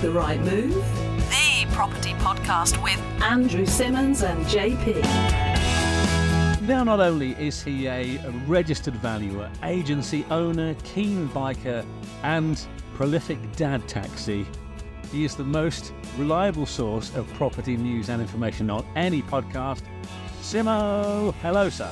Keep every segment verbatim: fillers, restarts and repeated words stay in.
the Right Move? The property podcast with Andrew Simmons and J P. Now, not only is he a registered valuer, agency owner, keen biker, and prolific dad taxi, he is the most reliable source of property news and information on any podcast. Simo, hello, sir.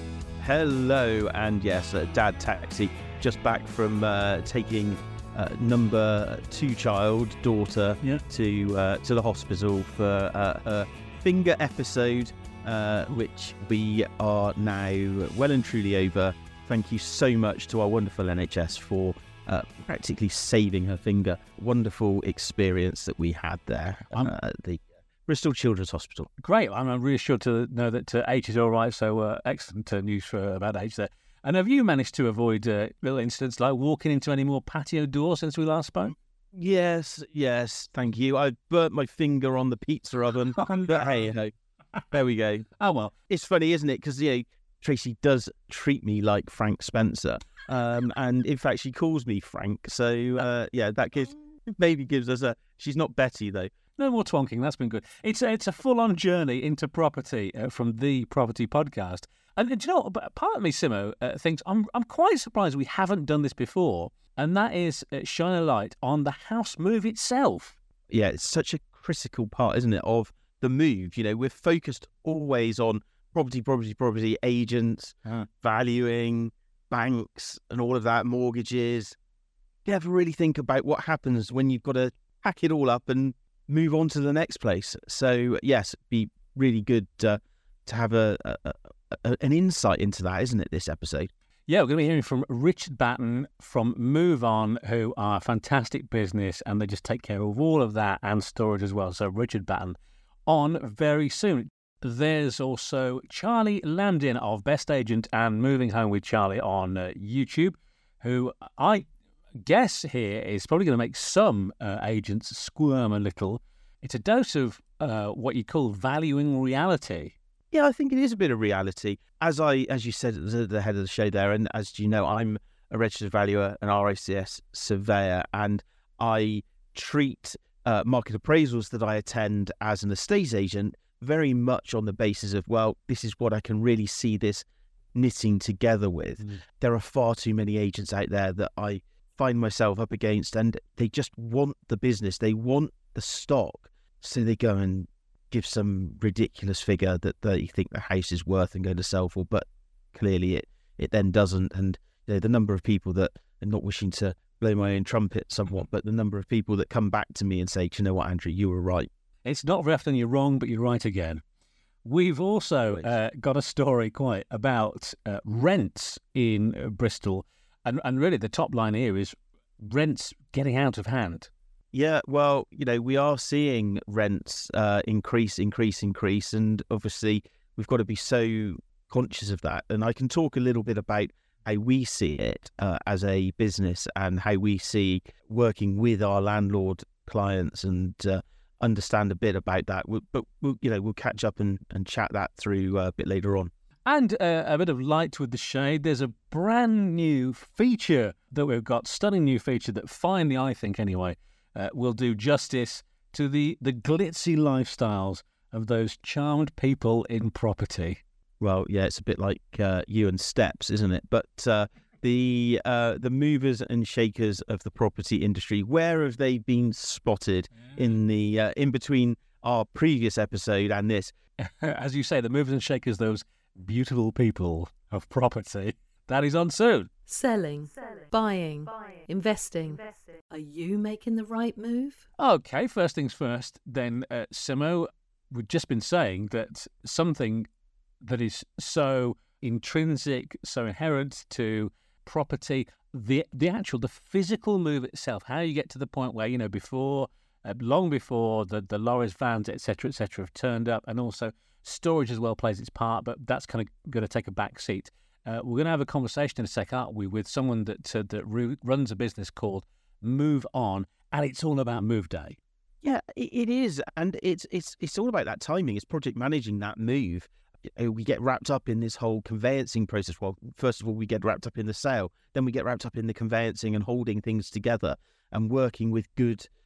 Hello, and yes, uh, dad taxi. Just back from uh, taking uh, number two child, daughter, Yeah. to uh, to the hospital for uh, her finger episode, uh, which we are now well and truly over. Thank you so much to our wonderful N H S for uh, practically saving her finger. Wonderful experience that we had there uh, at the Bristol Children's Hospital. Great. I'm reassured to know that uh, H is all right, so uh, excellent uh, news for about H there. And have you managed to avoid uh, little incidents like walking into any more patio doors since we last spoke? Yes, yes, thank you. I burnt my finger on the pizza oven, but hey, you know, there we go. Oh, well. It's funny, isn't it? Because, you know, Tracy does treat me like Frank Spencer, um, and in fact, she calls me Frank. So, uh, yeah, that gives maybe gives us a. She's not Betty though. No more twonking. That's been good. It's a, it's a full-on journey into property uh, from the Property Podcast. And uh, do you know, what? Part of me, Simo, uh, thinks I'm I'm quite surprised we haven't done this before, and that is uh, shine a light on the house move itself. Yeah, it's such a critical part, isn't it, of the move? You know, we're focused always on property, property, property, agents, Ah. valuing, banks, and all of that, mortgages. You never really think about what happens when you've got to pack it all up and move on to the next place. So yes, it'd be really good uh, to have a, a, a an insight into that, isn't it, this episode? Yeah, we're going to be hearing from Richard Batten from Move On, who are a fantastic business, and they just take care of all of that and storage as well. So Richard Batten on very soon. There's also Charlie Landin of Best Agent and Moving Home with Charlie on uh, YouTube, who I guess here is probably going to make some uh, agents squirm a little. It's a dose of uh, what you call valuing reality. Yeah, I think it is a bit of reality. As I, as you said at the head of the show there, and as you know, I'm a registered valuer, an R I C S surveyor, and I treat uh, market appraisals that I attend as an estate agent very much on the basis of, well, this is what I can really see this knitting together with. Mm. There are far too many agents out there that I find myself up against, and they just want the business, they want the stock, so they go and give some ridiculous figure that they think the house is worth and going to sell for, but clearly it it then doesn't. And you know, the number of people that, and not wishing to blow my own trumpet somewhat, but the number of people that come back to me and say, do you know what, Andrew, you were right. It's not very often you're wrong, but you're right again. We've also uh, got a story quite about uh, rents in uh, Bristol. And, and really the top line here is rents getting out of hand. Yeah, well, you know, we are seeing rents uh, increase, increase, increase. And obviously we've got to be so conscious of that. And I can talk a little bit about how we see it uh, as a business and how we see working with our landlord clients and uh, understand a bit about that. We'll, but, we'll, you know, we'll catch up and, and chat that through uh, a bit later on. And uh, a bit of light with the shade. There's a brand new feature that we've got, stunning new feature that finally, I think anyway, uh, will do justice to the, the glitzy lifestyles of those charmed people in property. Well, yeah, it's a bit like uh, you and Steps, isn't it? But uh, the uh, the movers and shakers of the property industry, where have they been spotted yeah. in the uh, in between our previous episode and this? As you say, the movers and shakers, those beautiful people of property. That is on soon. Selling, Selling. Buying, Buying. Investing. Investing. Are you making the right move? Okay, first things first, then, uh, Simo, we've just been saying that something that is so intrinsic, so inherent to property, the the actual, the physical move itself, how you get to the point where, you know, before, uh, long before the, the lorries, vans, et cetera, et cetera, have turned up, and also storage as well plays its part, but that's kind of going to take a back seat. Uh, we're going to have a conversation in a sec, aren't we, with someone that uh, that re- runs a business called Move On, and it's all about move day. Yeah, it, it is, and it's it's it's all about that timing. It's project managing that move. We get wrapped up in this whole conveyancing process. Well, first of all, we get wrapped up in the sale, then we get wrapped up in the conveyancing and holding things together and working with good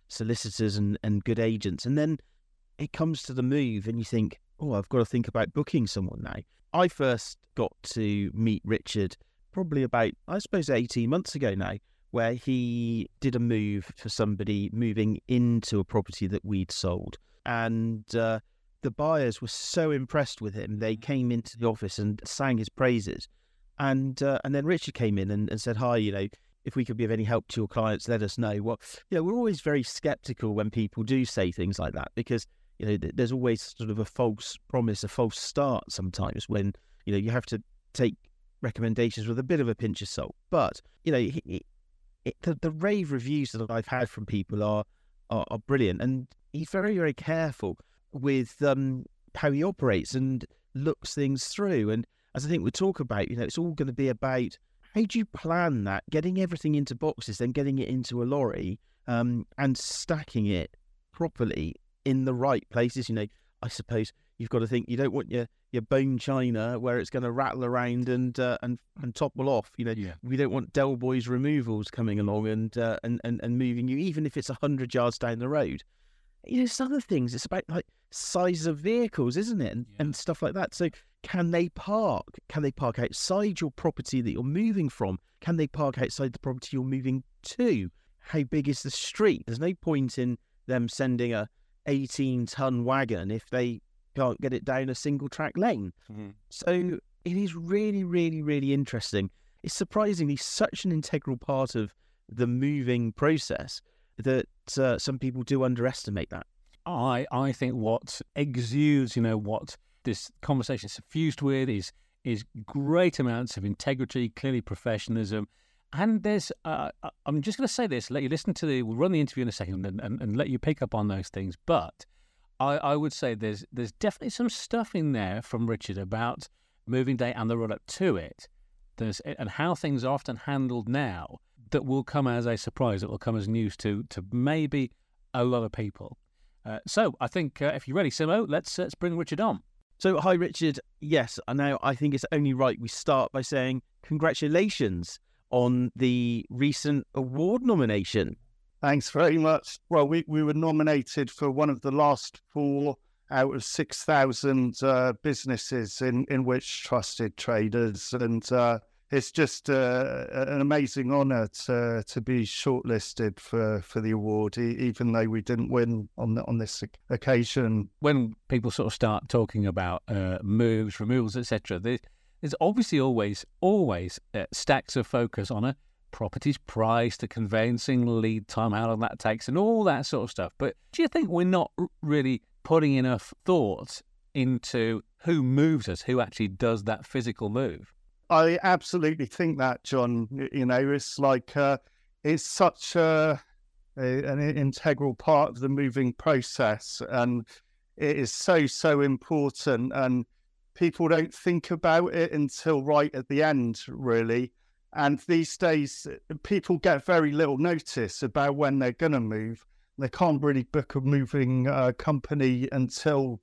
solicitors and, and good agents. And then it comes to the move and you think, oh, I've got to think about booking someone now. I first got to meet Richard probably about, I suppose, eighteen months ago now, where he did a move for somebody moving into a property that we'd sold. And uh, the buyers were so impressed with him. They came into the office and sang his praises. And uh, and then Richard came in and, and said, hi, you know, if we could be of any help to your clients, let us know. Well, you know, we're always very skeptical when people do say things like that because, you know, th- there's always sort of a false promise, a false start sometimes when, you know, you have to take recommendations with a bit of a pinch of salt. But, you know, it, it, the, the rave reviews that I've had from people are, are, are brilliant. And he's very, very careful with um, how he operates and looks things through. And as I think we talk about, you know, it's all going to be about how do you plan that, getting everything into boxes, then getting it into a lorry um, and stacking it properly in the right places. You know, I suppose you've got to think you don't want your, your bone china where it's going to rattle around and uh, and and topple off. You know, Yeah. we don't want Del Boys removals coming along and uh, and, and and moving you, even if it's a hundred yards down the road. You know, some other things. It's about like size of vehicles, isn't it, and, Yeah. and stuff like that. So, can they park? Can they park outside your property that you're moving from? Can they park outside the property you're moving to? How big is the street? There's no point in them sending a eighteen ton wagon if they can't get it down a single track lane. Mm-hmm. So it is really, really, really interesting. It's surprisingly such an integral part of the moving process that uh, some people do underestimate that. I I think what exudes, you know, what this conversation is suffused with is is great amounts of integrity, clearly professionalism. And there's, uh, I'm just going to say this, let you listen to the, we'll run the interview in a second and, and, and let you pick up on those things. But I, I would say there's there's definitely some stuff in there from Richard about moving day and the run up to it. There's, and how things are often handled now that will come as a surprise, that will come as news to to maybe a lot of people. Uh, so I think uh, if you're ready, Simo, let's, uh, let's bring Richard on. So, hi, Richard. Yes, I know. I think it's only right we start by saying congratulations on the recent award nomination. Thanks very much. Well, we, we were nominated for one of the last four out of six thousand uh, businesses in, in which trusted traders. And uh, it's just uh, an amazing honour to to be shortlisted for, for the award, e- even though we didn't win on the, on this occasion. When people sort of start talking about uh, moves, removals, et cetera, there's, there's obviously always, always uh, stacks of focus on a property's price, the conveyancing lead time, how long that takes, and all that sort of stuff. But do you think we're not r- really putting enough thought into who moves us, who actually does that physical move? I absolutely think that, John. You know, it's like uh, it's such a, a an integral part of the moving process, and it is so so important. And people don't think about it until right at the end, really. And these days, people get very little notice about when they're going to move. They can't really book a moving uh, company until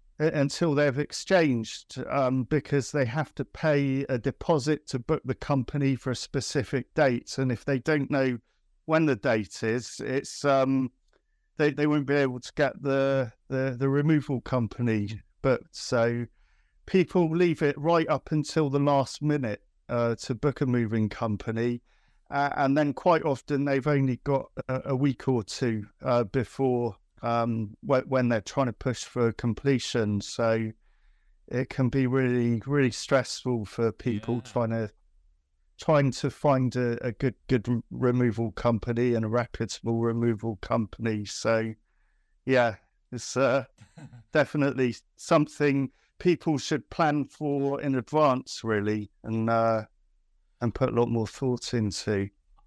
until they've exchanged, um, because they have to pay a deposit to book the company for a specific date. And if they don't know when the date is, it's um, they they won't be able to get the the, the removal company booked. So people leave it right up until the last minute uh, to book a moving company. Uh, and then quite often they've only got a, a week or two uh, before um, wh- when they're trying to push for completion. So it can be really, really stressful for people Yeah. trying to trying to find a, a good, good removal company and a reputable removal company. So, yeah, it's uh, definitely something people should plan for in advance, really, and uh, and put a lot more thought into.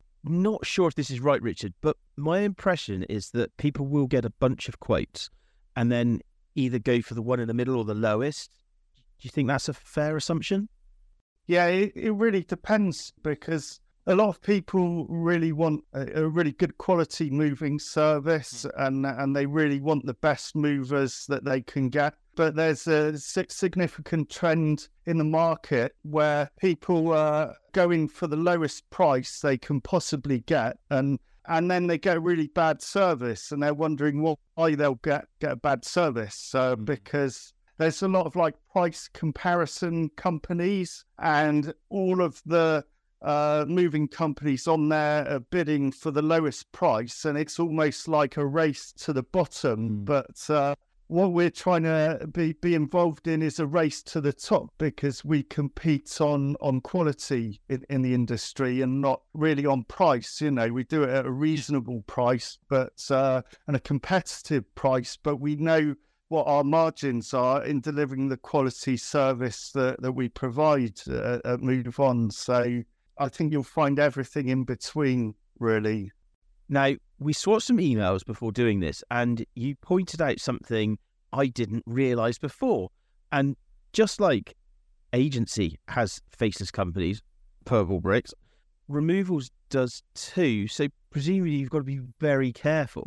Not sure if this is right, Richard, but my impression is that people will get a bunch of quotes and then either go for the one in the middle or the lowest. Do you think that's a fair assumption? Yeah, it, it really depends, because a lot of people really want a, a really good quality moving service, and and they really want the best movers that they can get. But there's a si- significant trend in the market where people are going for the lowest price they can possibly get, and and then they get a really bad service, and they're wondering why they'll get, get a bad service uh, mm. because there's a lot of like price comparison companies, and all of the uh, moving companies on there are bidding for the lowest price, and it's almost like a race to the bottom. Mm. But uh, what we're trying to be, be involved in is a race to the top, because we compete on, on quality in, in the industry and not really on price. You know, we do it at a reasonable price, but uh, and a competitive price, but we know what our margins are in delivering the quality service that, that we provide uh, at Move On. So I think you'll find everything in between, really. Now, we saw some emails before doing this, and you pointed out something I didn't realise before. And just like agency has faceless companies, Purple Bricks, removals does too. So presumably you've got to be very careful.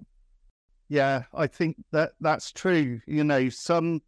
Yeah, I think that that's true. You know, some,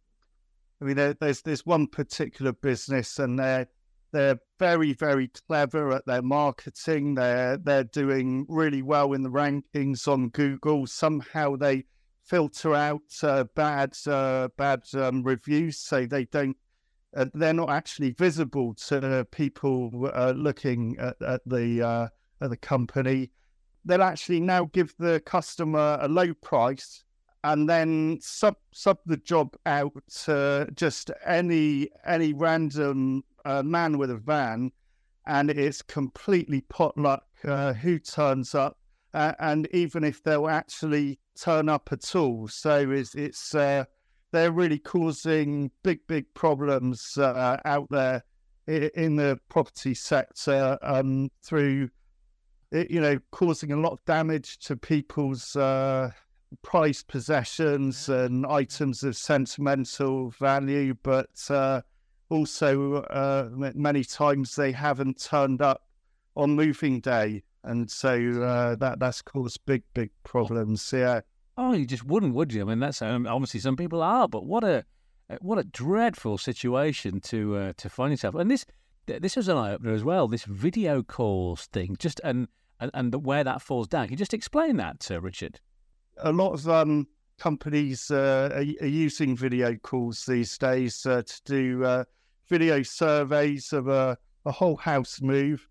I mean, there, there's there's one particular business, and they're they're very, very clever at their marketing. They're they're doing really well in the rankings on Google. Somehow they filter out uh, bad uh, bad um, reviews, so they don't. Uh, they're not actually visible to people uh, looking at, at the uh, at the company. They'll actually now give the customer a low price and then sub sub the job out to just any any random uh, man with a van, and it's completely potluck uh, who turns up, uh, and even if they'll actually turn up at all. So it's it's uh, they're really causing big big problems uh, out there in, in the property sector um, through. It, you know, causing a lot of damage to people's uh, prized possessions and items of sentimental value, but uh, also uh, many times they haven't turned up on moving day, and so uh, that that's caused big big problems. Yeah. Oh, you just wouldn't, would you? I mean, that's um, obviously some people are, but what a what a dreadful situation to uh, to find yourself. And this this was an eye opener as well. This video calls thing, just and. And, and where that falls down. Can you just explain that, uh, Richard? A lot of um, companies uh, are, are using video calls these days uh, to do uh, video surveys of a, a whole house move.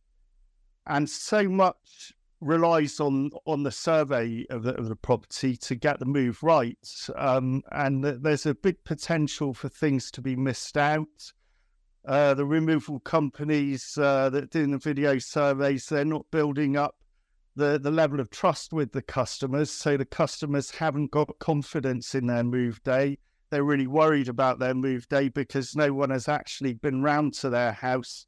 And so much relies on on the survey of the, of the property to get the move right. Um, and there's a big potential for things to be missed out. Uh, the removal companies uh, that are doing the video surveys, they're not building up the, the level of trust with the customers. So the customers haven't got confidence in their move day. They're really worried about their move day because no one has actually been round to their house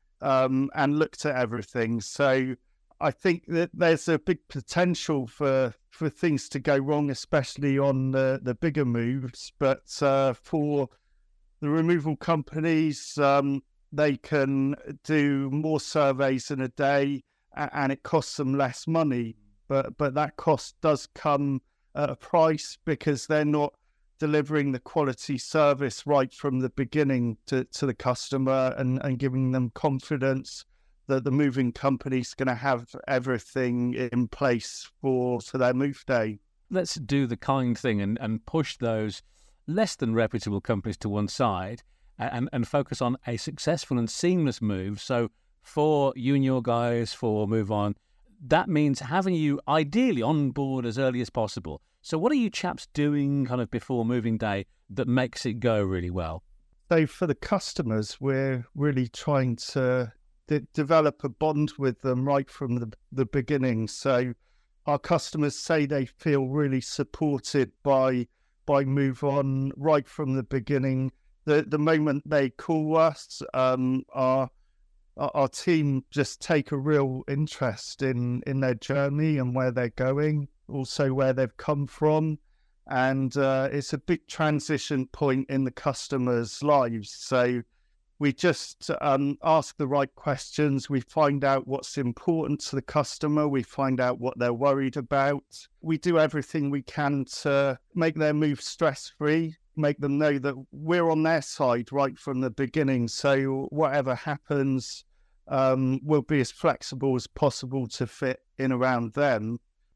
um, and looked at everything. So I think that there's a big potential for, for things to go wrong, especially on the, the bigger moves. But uh, for the removal companies, um, they can do more surveys in a day, and it costs them less money. But but that cost does come at a price, because they're not delivering the quality service right from the beginning to, to the customer, and, and giving them confidence that the moving company's going to have everything in place for, for their move day. Let's do the kind thing and, and push those less than reputable companies to one side and, and focus on a successful and seamless move. So for you and your guys, for Move On, that means having you ideally on board as early as possible. So what are you chaps doing kind of before moving day that makes it go really well? So for the customers, we're really trying to de- develop a bond with them right from the, the beginning. So our customers say they feel really supported by by Move On right from the beginning. The the moment they call us, um, our our team just take a real interest in, in their journey and where they're going, also where they've come from. And uh, it's a big transition point in the customers' lives. So we just um, ask the right questions. We find out what's important to the customer. We find out what they're worried about. We do everything we can to make their move stress-free, make them know that we're on their side right from the beginning. So whatever happens, um, we'll be as flexible as possible to fit in around them.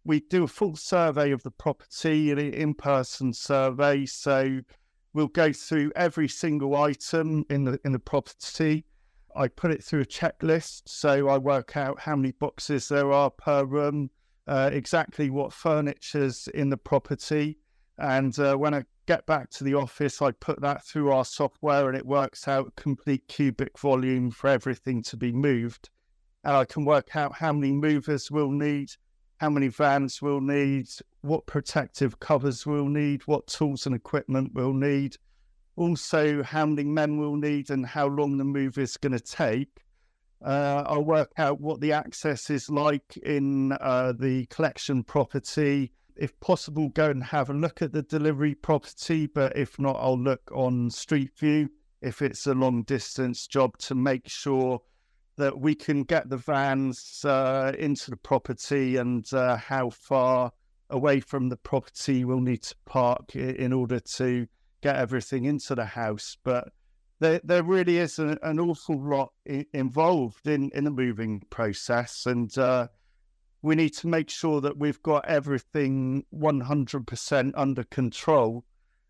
we do a full survey of the property, an in-person survey. So we'll go through every single item in the in the property. I put it through a checklist, so I work out how many boxes there are per room, uh, exactly what furniture's in the property, and uh, when I get back to the office, I put that through our software, and it works out a complete cubic volume for everything to be moved. And I can work out how many movers we'll need, how many vans we'll need, what protective covers we'll need, what tools and equipment we'll need. Also, how many men we'll need and how long the move is going to take. Uh, I'll work out what the access is like in uh, the collection property. If possible, go and have a look at the delivery property, but if not, I'll look on Street View if it's a long distance job to make sure that we can get the vans uh, into the property and uh, how far away from the property we'll need to park in order to get everything into the house. But there, there really is a, an awful lot I- involved in, in the moving process, and uh, we need to make sure that we've got everything one hundred percent under control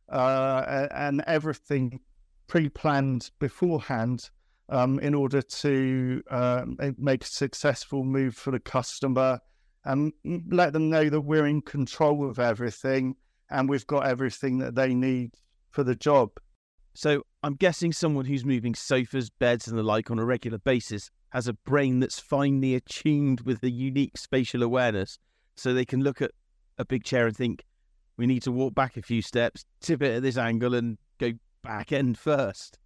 uh, and everything pre-planned beforehand um, in order to uh, make a successful move for the customer and let them know that we're in control of everything and we've got everything that they need for the job. So I'm guessing someone who's moving sofas, beds and the like on a regular basis has a brain that's finely attuned with the unique spatial awareness, so they can look at a big chair and think, we need to walk back a few steps, tip it at this angle and go back end first.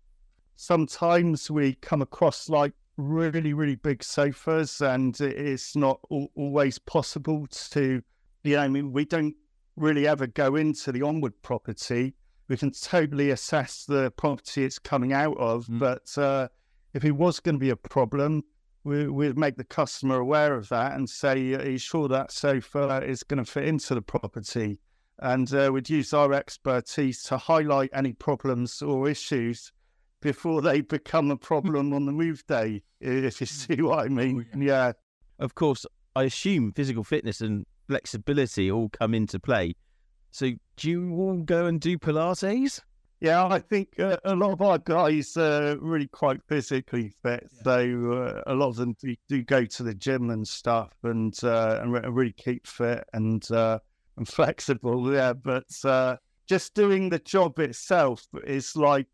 Sometimes we come across like really, really big sofas, and it's not al- always possible to, you know, I mean, we don't really ever go into the Onward property. We can totally assess the property it's coming out of, mm. but uh, if it was going to be a problem, we, we'd make the customer aware of that and say, are you sure that sofa is going to fit into the property? And uh, we'd use our expertise to highlight any problems or issues before they become a problem on the move day, if you see what I mean. Oh, yeah. yeah. Of course, I assume physical fitness and flexibility all come into play. So do you all go and do Pilates? Yeah, I think uh, a lot of our guys are really quite physically fit. Yeah. So uh, a lot of them do, do go to the gym and stuff and uh, and really keep fit and uh, and flexible. Yeah, but uh, just doing the job itself is like,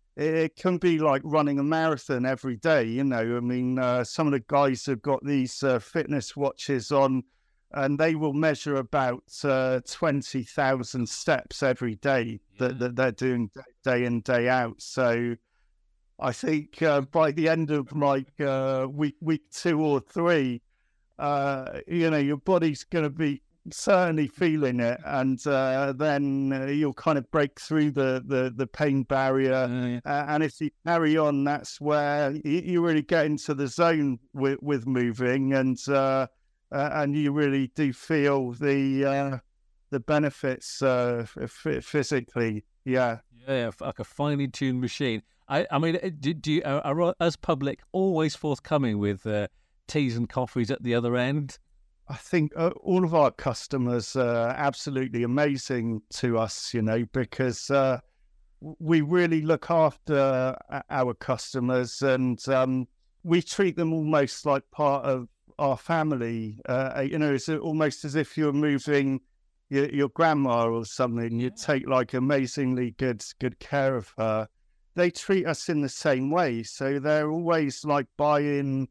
it can be like running a marathon every day. You know, I mean, uh, some of the guys have got these uh, fitness watches on, and they will measure about uh, twenty thousand steps every day yeah. that, that they're doing day in, day out. So I think uh, by the end of like uh, week week two or three, uh, you know, your body's going to be certainly feeling it. And uh, then uh, you'll kind of break through the, the, the pain barrier. Uh, yeah. uh, and if you carry on, that's where you, you really get into the zone with, with moving. And uh, Uh, and you really do feel the uh, the benefits uh, f- physically, yeah. Yeah, like a finely tuned machine. I, I mean, do, do you, are, are us public always forthcoming with uh, teas and coffees at the other end? I think uh, all of our customers are absolutely amazing to us, you know, because uh, we really look after our customers, and um, we treat them almost like part of our family. Uh, you know, it's almost as if you're moving your, your grandma or something. You take like amazingly good good care of her. They treat us in the same way, so they're always like buying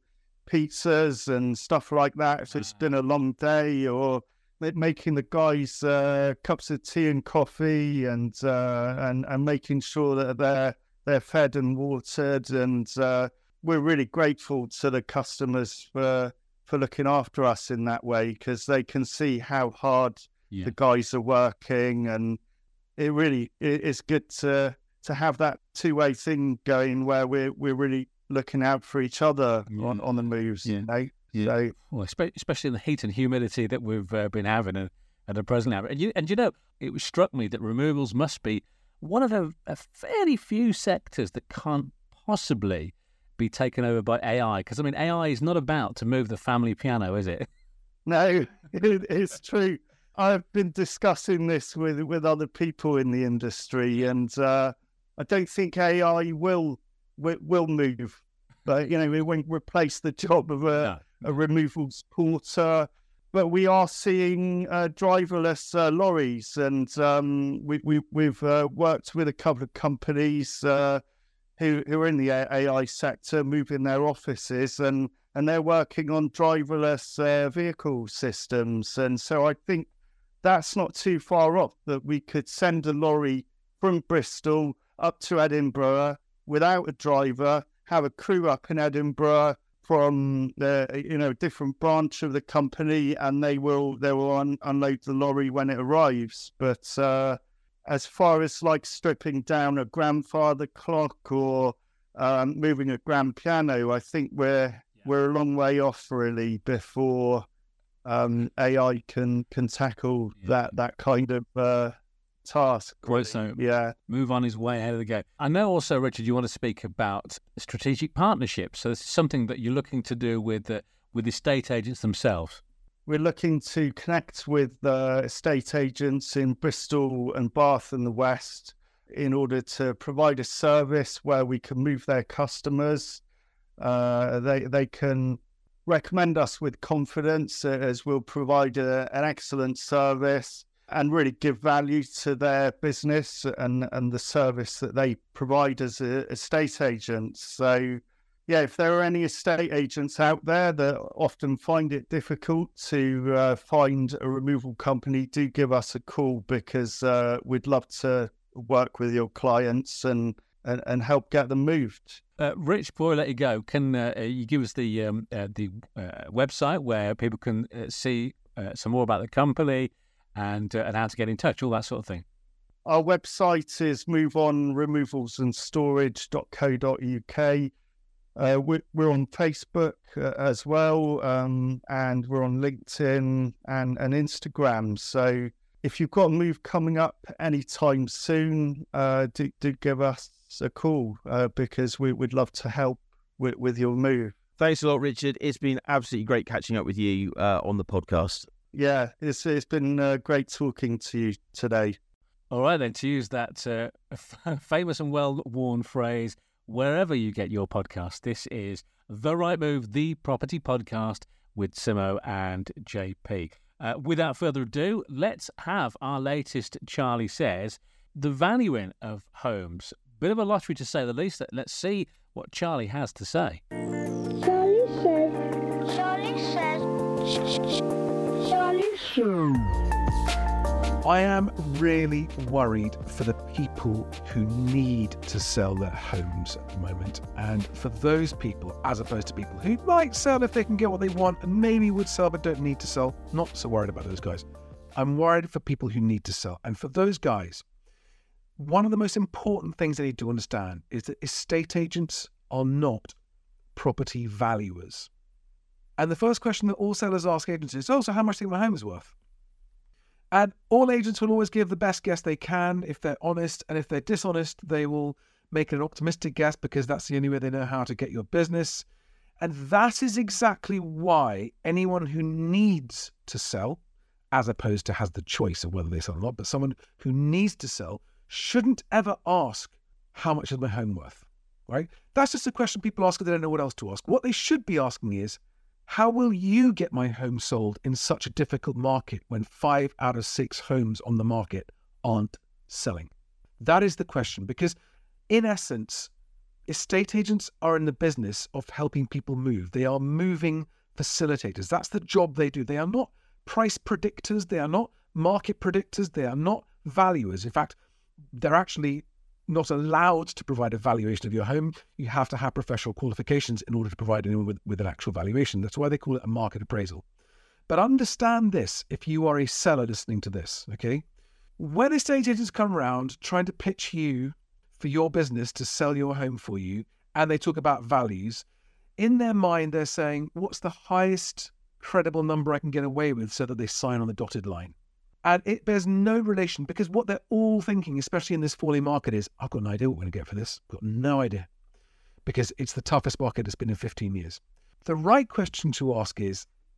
pizzas and stuff like that if it's been a long day, or making the guys uh, cups of tea and coffee, and uh, and and making sure that they're they're fed and watered. And uh, we're really grateful to the customers for. for looking after us in that way, because they can see how hard yeah. the guys are working, and it really it, it's good to to have that two-way thing going where we're we're really looking out for each other yeah. on, on the moves. Yeah. You know? yeah. So, well, especially in the heat and humidity that we've uh, been having at, at the present hour. And you and you know, it struck me that removals must be one of a, a fairly few sectors that can't possibly be taken over by A I, because I mean A I is not about to move the family piano, is it? No, it, it's true. I've been discussing this with, with other people in the industry, and uh, I don't think A I will will, will move. But, you know, it won't replace the job of a, no. a removals porter. But we are seeing uh, driverless uh, lorries, and um, we, we, we've uh, worked with a couple of companies uh, who, who are in the A I sector, moving their offices, and, and they're working on driverless uh, vehicle systems. And so I think that's not too far off, that we could send a lorry from Bristol up to Edinburgh without a driver, have a crew up in Edinburgh from the you know different branch of the company, and they will they will un- unload the lorry when it arrives. But uh, as far as like stripping down a grandfather clock or um, moving a grand piano, I think we're yeah. we're a long way off really before um, A I can can tackle yeah. that that kind of uh, task. Right, so yeah, move on his way ahead of the game. I know also, Richard, you want to speak about strategic partnerships. So this is something that you're looking to do with uh, with estate agents themselves. We're looking to connect with uh, estate agents in Bristol and Bath and the West in order to provide a service where we can move their customers. Uh, they they can recommend us with confidence, as we'll provide a, an excellent service and really give value to their business and, and the service that they provide as a, estate agents. So, yeah, if there are any estate agents out there that often find it difficult to uh, find a removal company, do give us a call, because uh, we'd love to work with your clients and, and, and help get them moved. Uh, Rich, before I let you go, can uh, you give us the, um, uh, the uh, website where people can uh, see uh, some more about the company, and uh, and how to get in touch, all that sort of thing? Our website is move on removals and storage dot co dot uk. Uh, we're, we're on Facebook uh, as well, um, and we're on LinkedIn and, and Instagram. So if you've got a move coming up anytime soon, uh, do, do give us a call, uh, because we would love to help with, with your move. Thanks a lot, Richard. It's been absolutely great catching up with you uh, on the podcast. Yeah, it's it's been uh, great talking to you today. All right, then, to use that uh, f- famous and well-worn phrase, wherever you get your podcast, this is The Right Move, the property podcast with Simo and J P. Uh, without further ado, let's have our latest Charlie Says, the valuing of homes. Bit of a lottery to say the least. Let's see what Charlie has to say. Charlie says, Charlie says, Charlie says. I am really worried for the people who need to sell their homes at the moment. And for those people, as opposed to people who might sell if they can get what they want and maybe would sell but don't need to sell, not so worried about those guys. I'm worried for people who need to sell. And for those guys, one of the most important things they need to understand is that estate agents are not property valuers. And the first question that all sellers ask agents is, oh, so how much do you think my home is worth? And all agents will always give the best guess they can if they're honest. And if they're dishonest, they will make an optimistic guess, because that's the only way they know how to get your business. And that is exactly why anyone who needs to sell, as opposed to has the choice of whether they sell or not, but someone who needs to sell shouldn't ever ask, how much is my home worth? Right? That's just a question people ask because they don't know what else to ask. What they should be asking is, how will you get my home sold in such a difficult market when five out of six homes on the market aren't selling? That is the question, because in essence, estate agents are in the business of helping people move. They are moving facilitators. That's the job they do. They are not price predictors. They are not market predictors. They are not valuers. In fact, they're actually not allowed to provide a valuation of your home. You have to have professional qualifications in order to provide anyone with, with an actual valuation. That's why they call it a market appraisal. But understand this, if you are a seller listening to this, okay? When estate agents come around trying to pitch you for your business to sell your home for you, and they talk about values, in their mind they're saying, what's the highest credible number I can get away with so that they sign on the dotted line? And it bears no relation, because what they're all thinking, especially in this falling market, is, I've got no idea what we're going to get for this. I've got no idea. Because it's the toughest market it's been in fifteen years. The right question to ask is,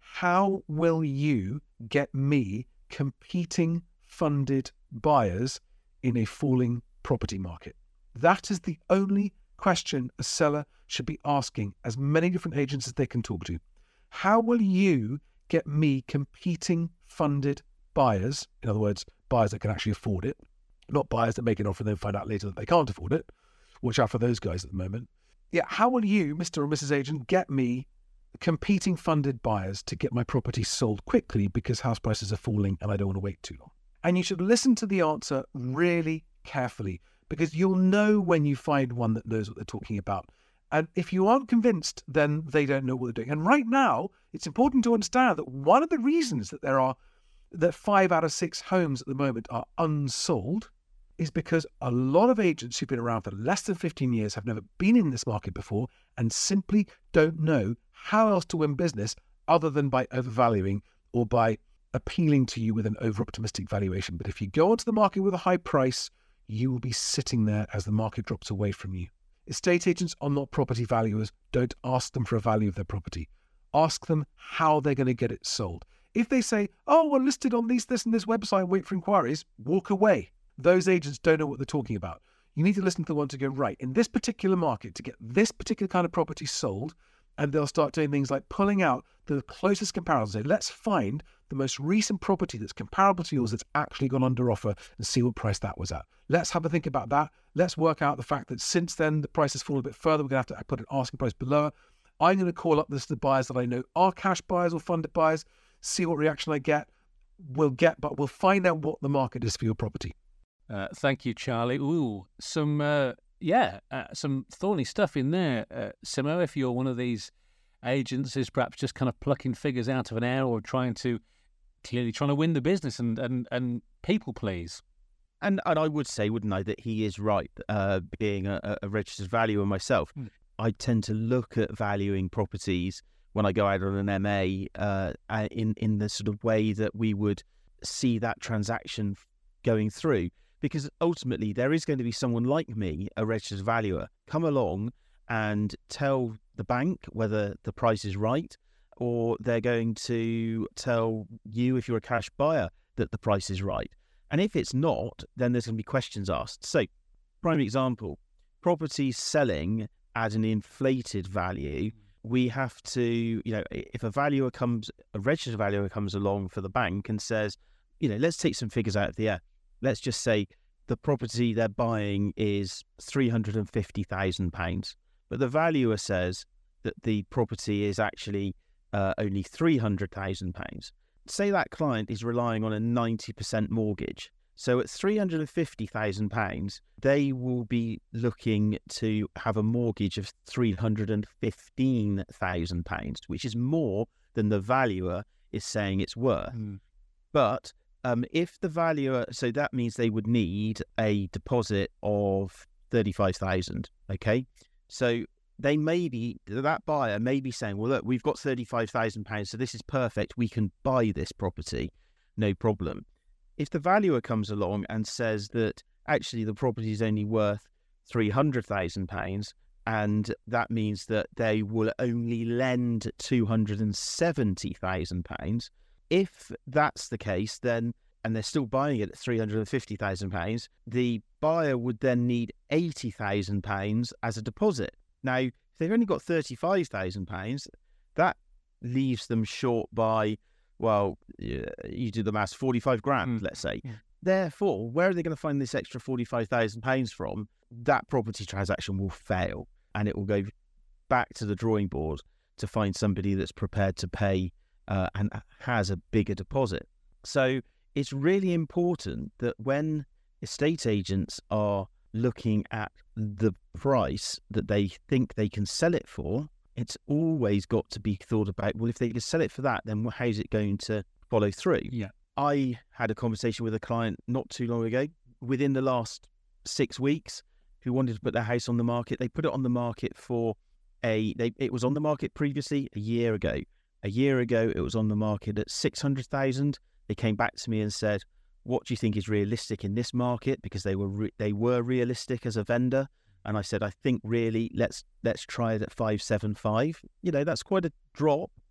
how will you get me competing funded buyers in a falling property market? That is the only question a seller should be asking as many different agents as they can talk to. How will you get me competing funded buyers? In other words, buyers that can actually afford it, not buyers that make an offer and then find out later that they can't afford it. Watch out for those guys at the moment. Yeah, how will you, Mister or Missus Agent, get me competing funded buyers to get my property sold quickly because house prices are falling and I don't want to wait too long? And you should listen to the answer really carefully, because you'll know when you find one that knows what they're talking about. And if you aren't convinced, then they don't know what they're doing. And right now, it's important to understand that one of the reasons that there are that five out of six homes at the moment are unsold is because a lot of agents who've been around for less than fifteen years have never been in this market before and simply don't know how else to win business other than by overvaluing or by appealing to you with an over-optimistic valuation. But if you go onto the market with a high price, you will be sitting there as the market drops away from you. Estate agents are not property valuers. Don't ask them for a value of their property. Ask them how they're going to get it sold. If they say, oh, we're listed on these, this and this website, wait for inquiries, walk away. Those agents don't know what they're talking about. You need to listen to the one to go, right, in this particular market, to get this particular kind of property sold, and they'll start doing things like pulling out the closest comparison. Say, let's find the most recent property that's comparable to yours that's actually gone under offer and see what price that was at. Let's have a think about that. Let's work out the fact that since then the price has fallen a bit further. We're going to have to put an asking price below. I'm going to call up this the buyers that I know are cash buyers or funded buyers, see what reaction I get. We'll get, but we'll find out what the market is for your property. Uh, thank you, Charlie. Ooh, some uh, yeah, uh, some thorny stuff in there, uh, Simo. If you're one of these agents who's perhaps just kind of plucking figures out of an air or trying to clearly trying to win the business and and, and people please. And and I would say, wouldn't I, that he is right. Uh, being a, a registered valuer myself, mm. I tend to look at valuing properties when I go out on an M A uh, in in the sort of way that we would see that transaction going through. Because ultimately, there is going to be someone like me, a registered valuer, come along and tell the bank whether the price is right, or they're going to tell you, if you're a cash buyer, that the price is right. And if it's not, then there's going to be questions asked. So, prime example, properties selling at an inflated value, we have to, you know, if a valuer comes, a registered valuer comes along for the bank and says, you know, let's take some figures out of the air. Let's just say the property they're buying is three hundred fifty thousand pounds, but the valuer says that the property is actually uh, only three hundred thousand pounds. Say that client is relying on a ninety percent mortgage. So at three hundred fifty thousand pounds, they will be looking to have a mortgage of three hundred fifteen thousand pounds, which is more than the valuer is saying it's worth. Mm. But Um, if the valuer, so that means they would need a deposit of thirty-five thousand, okay? So they may be, that buyer may be saying, well, look, we've got thirty-five thousand pounds, so this is perfect. We can buy this property, no problem. If the valuer comes along and says that actually the property is only worth three hundred thousand pounds, and that means that they will only lend two hundred seventy thousand pounds, if that's the case, then, and they're still buying it at three hundred fifty thousand pounds, the buyer would then need eighty thousand pounds as a deposit. Now, if they've only got thirty-five thousand pounds, that leaves them short by, well, you do the maths, forty-five grand, mm. let's say. Yeah. Therefore, where are they going to find this extra forty-five thousand pounds from? That property transaction will fail, and it will go back to the drawing board to find somebody that's prepared to pay Uh, and has a bigger deposit. So it's really important that when estate agents are looking at the price that they think they can sell it for, it's always got to be thought about, well, if they can sell it for that, then how's it going to follow through? Yeah. I had a conversation with a client not too long ago, within the last six weeks, who wanted to put their house on the market. They put it on the market for a, they, it was on the market previously a year ago. A year ago, it was on the market at six hundred thousand. They came back to me and said, what do you think is realistic in this market? Because they were re- they were realistic as a vendor. And I said, I think really let's let's try it at five seven five. You know, that's quite a drop, but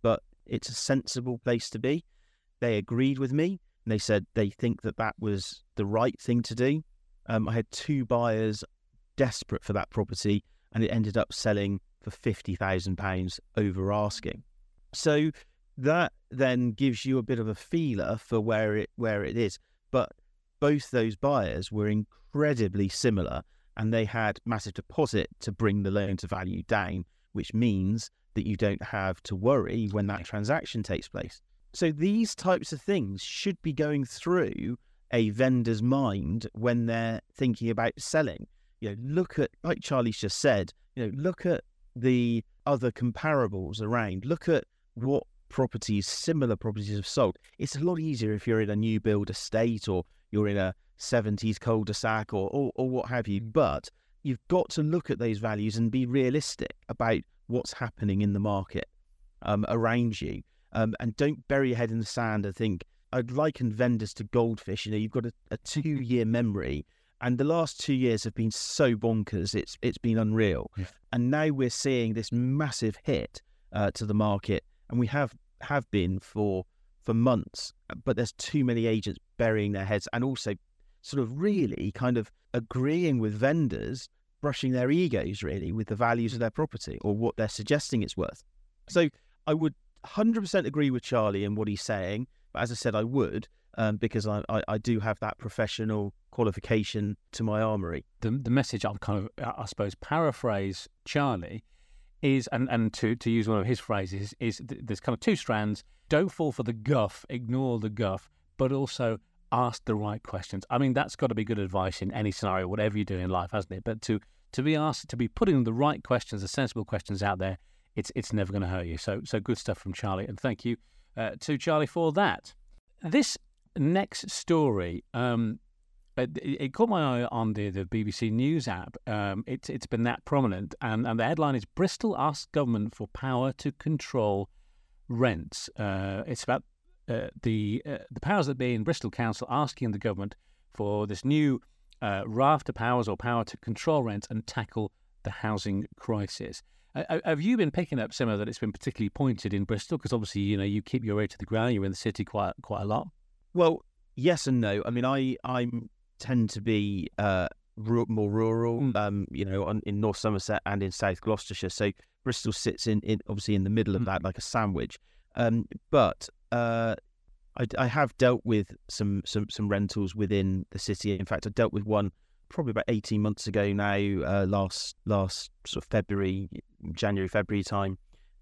it's a sensible place to be. They agreed with me, and they said they think that that was the right thing to do. Um, I had two buyers desperate for that property, and it ended up selling for fifty thousand pounds over asking. So that then gives you a bit of a feeler for where it where it is. But both those buyers were incredibly similar, and they had massive deposit to bring the loan to value down, which means that you don't have to worry when that transaction takes place. So these types of things should be going through a vendor's mind when they're thinking about selling. You know, look at, like Charlie's just said, you know, look at the other comparables around. Look at what properties, similar properties have sold. It's a lot easier if you're in a new build estate or you're in a seventies cul-de-sac or, or, or what have you. But you've got to look at those values and be realistic about what's happening in the market um, around you. Um, and don't bury your head in the sand and think, I'd liken vendors to goldfish. You know, you've got a, a two-year memory, and the last two years have been so bonkers, it's it's been unreal. Yeah. And now we're seeing this massive hit uh, to the market, and we have have been for for months. But there's too many agents burying their heads and also sort of really kind of agreeing with vendors, brushing their egos really with the values of their property or what they're suggesting it's worth. So I would one hundred percent agree with Charlie and what he's saying. But as I said, I would, um, because I, I, I do have that professional qualification to my armoury. The the message I'll kind of, I suppose, paraphrase Charlie is, and, and to, to use one of his phrases, is th- there's kind of two strands. Don't fall for the guff, ignore the guff, but also ask the right questions. I mean, that's got to be good advice in any scenario, whatever you do in life, hasn't it? But to, to be asked, to be putting the right questions, the sensible questions out there, it's it's never going to hurt you. So so good stuff from Charlie, and thank you uh, to Charlie for that. This next story, um, it, it caught my eye on the, the B B C News app. Um, it's it's been that prominent, and, and the headline is Bristol asks government for power to control rents. Uh, it's about uh, the uh, the powers that be in Bristol Council asking the government for this new uh, raft of powers or power to control rents and tackle the housing crisis. Uh, have you been picking up, Simo, that it's been particularly pointed in Bristol? Because obviously, you know, you keep your ear to the ground. You're in the city quite quite a lot. Well, yes and no. I mean, I I tend to be uh, r- more rural, mm. um, you know, on, in North Somerset and in South Gloucestershire. So Bristol sits in, in obviously in the middle of mm. that, like a sandwich. Um, but uh, I, I have dealt with some, some some rentals within the city. In fact, I dealt with one probably about eighteen months ago now, uh, last last sort of February, January, February time.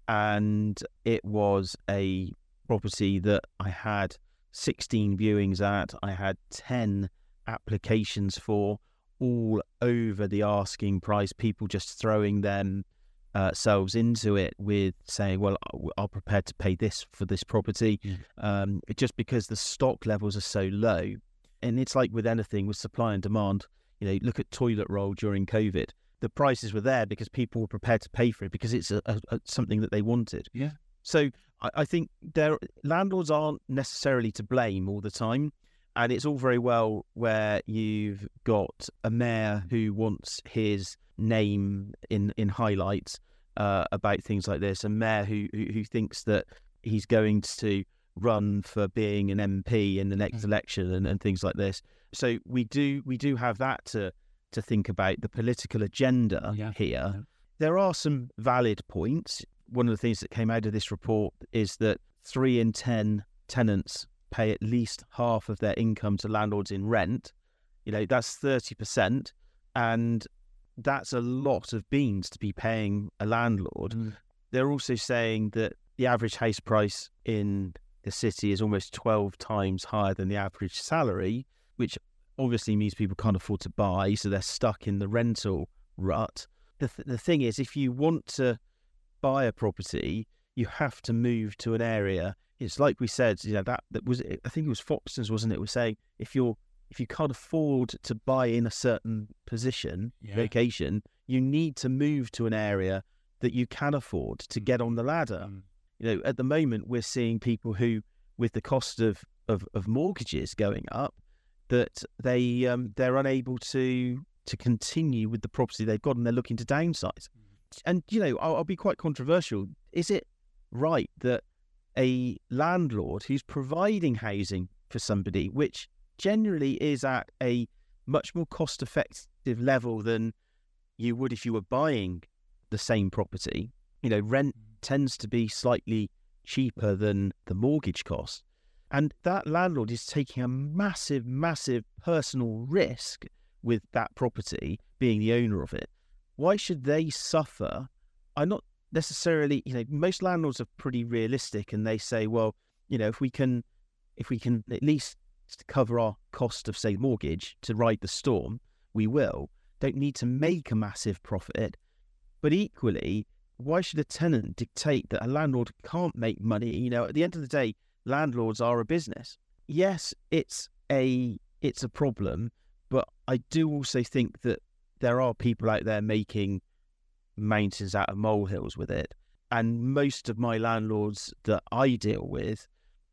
And it was a property that I had sixteen viewings at. I had ten applications for, all over the asking price, people just throwing them uh, selves into it with saying, well, I'm prepared to pay this for this property, mm. um, just because the stock levels are so low. And it's like with anything, with supply and demand. You know, look at toilet roll during COVID. The prices were there because people were prepared to pay for it because it's a, a, a, something that they wanted. Yeah. So I, I think there landlords aren't necessarily to blame all the time. And it's all very well where you've got a mayor who wants his name in, in highlights uh, about things like this, a mayor who, who, who thinks that he's going to run for being an M P in the next mm. election and, and things like this. So we do we do have that to to think about, the political agenda yeah. here. Yeah. There are some valid points. One of the things that came out of this report is that three in ten tenants pay at least half of their income to landlords in rent. You know, that's thirty percent, and that's a lot of beans to be paying a landlord. Mm. They're also saying that the average house price in the city is almost twelve times higher than the average salary, which obviously means people can't afford to buy, so they're stuck in the rental rut. The, th- the thing is, if you want to buy a property, you have to move to an area. It's like we said, you know, that, that was, I think it was Foxtons, wasn't it, was saying if you're if you can't afford to buy in a certain position, yeah. location, you need to move to an area that you can afford to get on the ladder. Mm. You know, at the moment, we're seeing people who, with the cost of, of, of mortgages going up, that they um, they're unable to to continue with the property they've got, and they're looking to downsize. Mm. And you know, I'll, I'll be quite controversial. Is it right that a landlord who's providing housing for somebody, which generally is at a much more cost-effective level than you would if you were buying the same property. You know, rent tends to be slightly cheaper than the mortgage cost. And that landlord is taking a massive, massive personal risk with that property, being the owner of it. Why should they suffer? I'm not necessarily, you know, most landlords are pretty realistic and they say, well, you know, if we can, if we can at least cover our cost of, say, mortgage to ride the storm, we will. Don't need to make a massive profit. But equally, why should a tenant dictate that a landlord can't make money? You know, at the end of the day, landlords are a business. Yes, it's a it's a problem, but I do also think that there are people out there making mountains out of molehills with it. And most of my landlords that I deal with,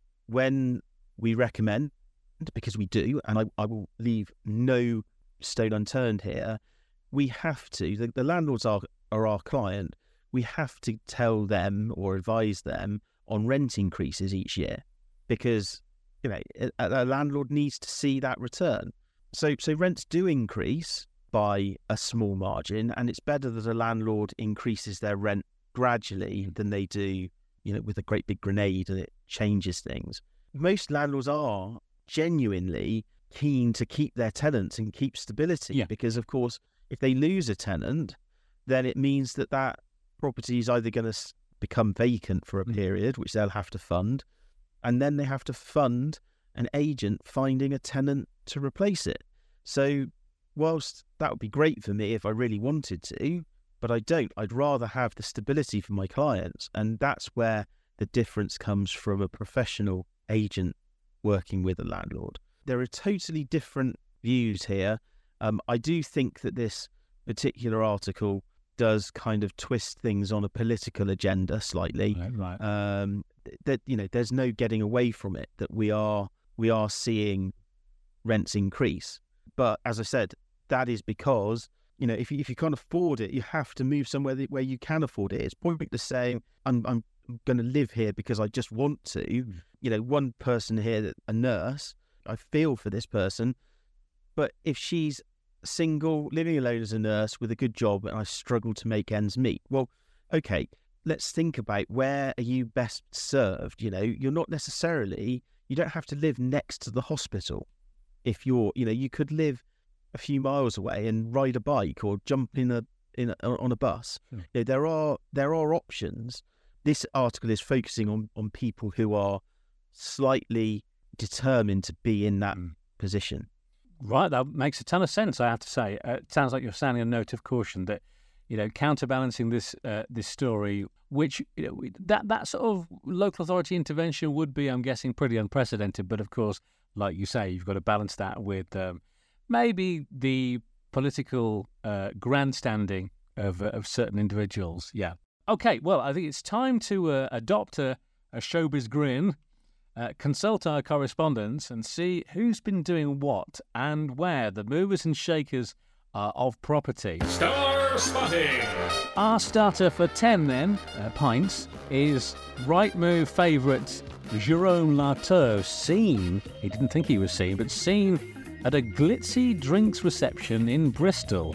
when we recommend, because we do, and I, I will leave no stone unturned here, we have to, the, the landlords are, are our client, we have to tell them or advise them on rent increases each year, because, you know, a, a landlord needs to see that return. So, so rents do increase by a small margin, and it's better that a landlord increases their rent gradually than they do, you know, with a great big grenade and it changes things. Most landlords are genuinely keen to keep their tenants and keep stability, yeah. because, of course, if they lose a tenant, then it means that that property is either going to become vacant for a period, which they'll have to fund, and then they have to fund an agent finding a tenant to replace it. So whilst that would be great for me if I really wanted to, but I don't. I'd rather have the stability for my clients, and that's where the difference comes from a professional agent working with a landlord. There are totally different views here. Um, I do think that this particular article does kind of twist things on a political agenda slightly. Right, right. Um, that, you know, there's no getting away from it, that we are we are seeing rents increase. But as I said, that is because, you know, if you, if you can't afford it, you have to move somewhere that, where you can afford it. It's pointless saying, I'm, I'm going to live here because I just want to. Mm. You know, one person here, a nurse, I feel for this person, but if she's single, living alone as a nurse with a good job, and I struggle to make ends meet, well, okay, let's think about where are you best served. You know, you're not necessarily, you don't have to live next to the hospital. If you're, you know, you could live a few miles away and ride a bike or jump in a in a, on a bus. Mm. You know, there are there are options. This article is focusing on on people who are slightly determined to be in that mm. position. Right, that makes a ton of sense, I have to say. Uh, it sounds like you're sounding a note of caution that, you know, counterbalancing this uh, this story, which, you know, that, that sort of local authority intervention would be, I'm guessing, pretty unprecedented. But of course, like you say, you've got to balance that with um, maybe the political uh, grandstanding of, uh, of certain individuals. Yeah. Okay, well, I think it's time to uh, adopt a, a showbiz grin. Uh, consult our correspondents and see who's been doing what and where the movers and shakers are of property. Star Spotting! Our starter for ten then, uh, pints, is Rightmove favourite Jerome Larteau, seen, he didn't think he was seen, but seen at a glitzy drinks reception in Bristol.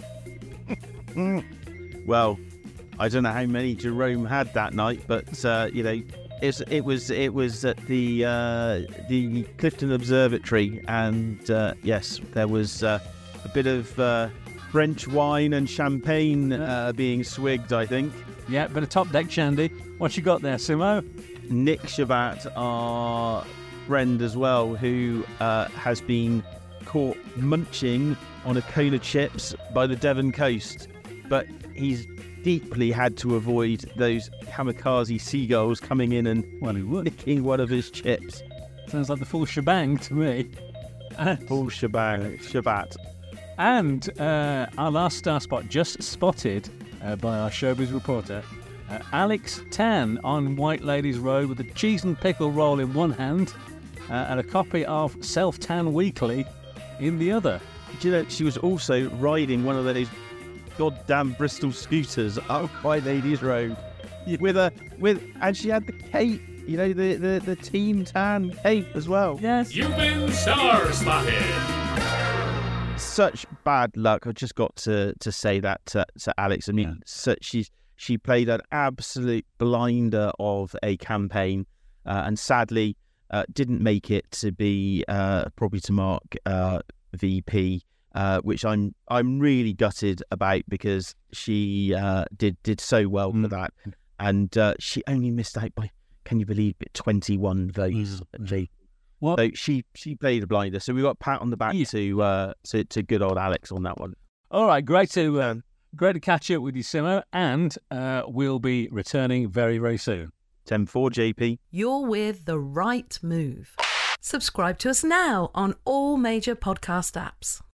Well, I don't know how many Jerome had that night, but, uh, you know, It's, it was it was at the uh, the Clifton Observatory, and uh, yes, there was uh, a bit of uh, French wine and champagne uh, being swigged, I think. Yeah, bit of top deck shandy. What you got there, Simo? Nick Shabat, our friend as well, who uh, has been caught munching on a cone of chips by the Devon coast, but he's deeply had to avoid those kamikaze seagulls coming in and well, he would. nicking one of his chips. Sounds like the full shebang to me. And, full shebang, Shabat. And uh, our last star spot, just spotted uh, by our showbiz reporter, uh, Alex Tan on White Ladies Road with a cheese and pickle roll in one hand uh, and a copy of Self Tan Weekly in the other. Do you know, she was also riding one of those goddamn Bristol scooters up White Ladies Road yeah. with a with, and she had the cape you know, the, the, the team tan cape as well. Yes. You've been star spotted. Such bad luck. I just got to to say that to, to Alex. I mean, Yeah. such, she's she played an absolute blinder of a campaign, uh, and sadly uh, didn't make it to be uh, Property to Mark uh, V P, uh, which I'm I'm really gutted about, because she uh, did did so well Mm. for that, and uh, she only missed out by, can you believe it, twenty-one votes. Mm. J P. What? So she she played a blinder. So we got a pat on the back Yeah. to uh to, to good old Alex on that one. All right, great to uh, great to catch up with you, Simo, and uh, we'll be returning very, very soon. ten four J P. You're with The Right Move. Subscribe to us now on all major podcast apps.